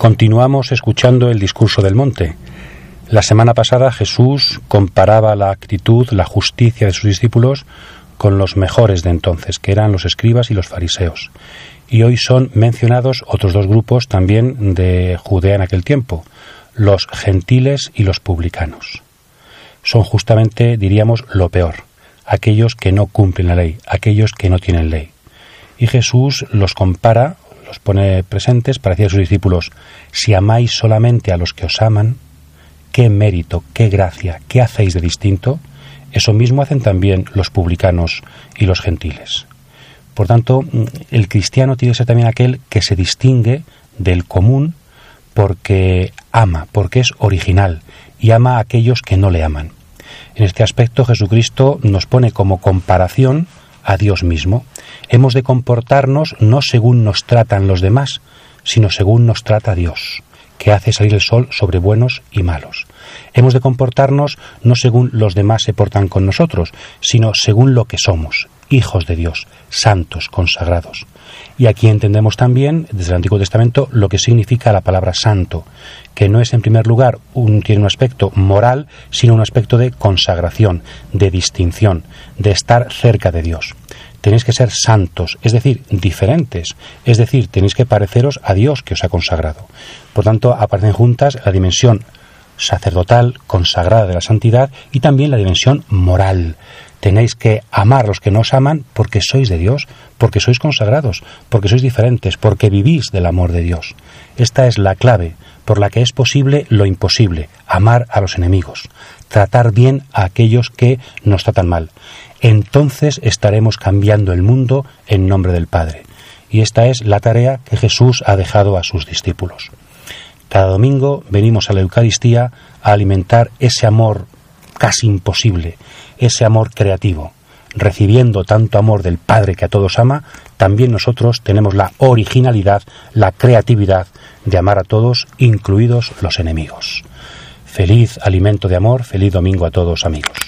Continuamos escuchando el discurso del monte. La semana pasada Jesús comparaba la actitud, la justicia de sus discípulos con los mejores de entonces, que eran los escribas y los fariseos. Y hoy son mencionados otros dos grupos también de Judea en aquel tiempo, los gentiles y los publicanos. Son justamente, diríamos, lo peor, aquellos que no cumplen la ley, aquellos que no tienen ley. Y Jesús los compara, los pone presentes para decir a sus discípulos: si amáis solamente a los que os aman, ¿qué mérito, qué gracia, qué hacéis de distinto? Eso mismo hacen también los publicanos y los gentiles. Por tanto, el cristiano tiene que ser también aquel que se distingue del común porque ama, porque es original y ama a aquellos que no le aman. En este aspecto Jesucristo nos pone como comparación a Dios mismo. Hemos de comportarnos no según nos tratan los demás, sino según nos trata Dios, que hace salir el sol sobre buenos y malos. Hemos de comportarnos no según los demás se portan con nosotros, sino según lo que somos, hijos de Dios, santos, consagrados. Y aquí entendemos también, desde el Antiguo Testamento, lo que significa la palabra santo, que no es en primer lugar tiene un aspecto moral, sino un aspecto de consagración, de distinción, de estar cerca de Dios. Tenéis que ser santos, es decir, diferentes, es decir, tenéis que pareceros a Dios que os ha consagrado. Por tanto, aparecen juntas la dimensión sacerdotal, consagrada de la santidad, y también la dimensión moral. Tenéis que amar a los que no os aman porque sois de Dios, porque sois consagrados, porque sois diferentes, porque vivís del amor de Dios. Esta es la clave por la que es posible lo imposible: amar a los enemigos, tratar bien a aquellos que nos tratan mal. Entonces estaremos cambiando el mundo en nombre del Padre. Y esta es la tarea que Jesús ha dejado a sus discípulos. Cada domingo venimos a la Eucaristía a alimentar ese amor casi imposible, ese amor creativo. Recibiendo tanto amor del Padre que a todos ama, también nosotros tenemos la originalidad, la creatividad de amar a todos, incluidos los enemigos. Feliz alimento de amor, feliz domingo a todos, amigos.